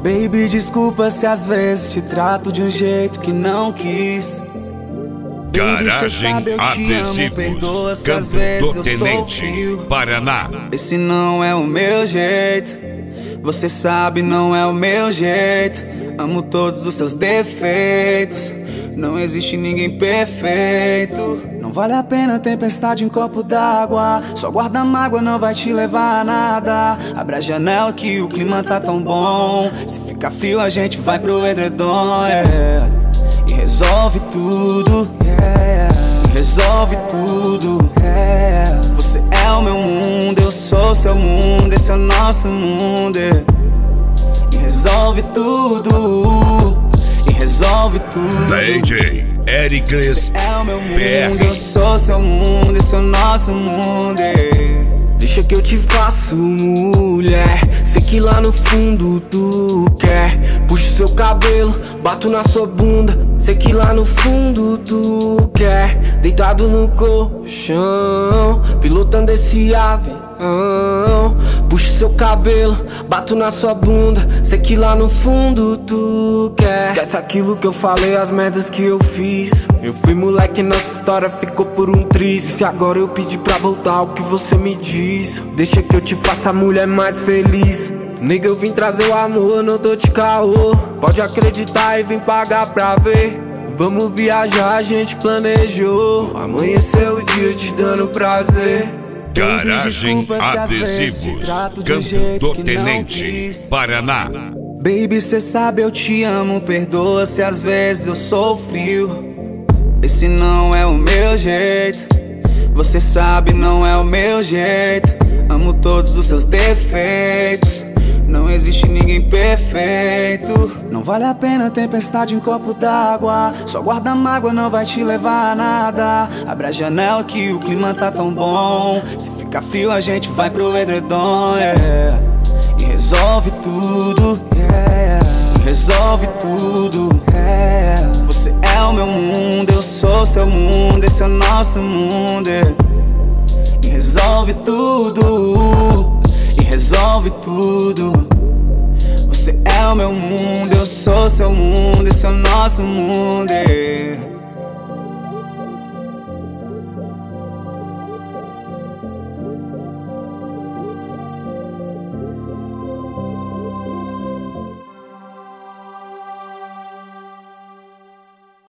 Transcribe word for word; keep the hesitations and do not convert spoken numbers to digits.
Baby, desculpa se às vezes te trato de um jeito que não quis. Garagem Adesivos, Campo do Tenente, Paraná. Esse não é o meu jeito, você sabe, não é o meu jeito. Amo todos os seus defeitos, não existe ninguém perfeito. Não vale a pena tempestade em copo d'água, só guarda mágoa, não vai te levar a nada. Abre a janela que o clima tá tão bom, se ficar frio a gente vai pro edredom, yeah. E resolve tudo, yeah. E resolve tudo, yeah. Você é o meu mundo, eu sou seu mundo, esse é o nosso mundo, yeah. E resolve tudo, e resolve tudo. D J Ericles é o meu mundo, P R. eu sou seu mundo, esse é o nosso mundo, yeah. Deixa que eu te faço, mulher. Sei que lá no fundo tu quer. Puxo seu cabelo, bato na sua bunda. Sei que lá no fundo tu quer. Deitado no colchão, pilotando esse avião. Puxo seu cabelo, bato na sua bunda. Sei que lá no fundo tu quer. Esquece aquilo que eu falei, as merdas que eu fiz. Eu fui moleque, nossa história ficou por um triz. E se agora eu pedir pra voltar, o que você me diz? Deixa que eu te faça a mulher mais feliz. Nega, eu vim trazer o amor, não tô de caô. Pode acreditar e vim pagar pra ver. Vamos viajar, a gente planejou. Amanheceu o dia te dando prazer. Garagem Adesivos, Campo do Tenente, Paraná. Baby, cê sabe eu te amo, perdoa se às vezes eu sou frio. Esse não é o meu jeito, você sabe, não é o meu jeito. Amo todos os seus defeitos, não existe ninguém perfeito. Não vale a pena tempestade em copo d'água, só guarda mágoa, não vai te levar a nada. Abre a janela que o clima tá tão bom, se ficar frio a gente vai pro edredom, yeah. E resolve tudo, yeah. E resolve tudo, yeah. Você é o meu mundo, eu sou seu mundo, esse é o nosso mundo, yeah. E resolve tudo, e resolve tudo. Você é o meu mundo, eu sou seu mundo, esse é o nosso mundo, yeah.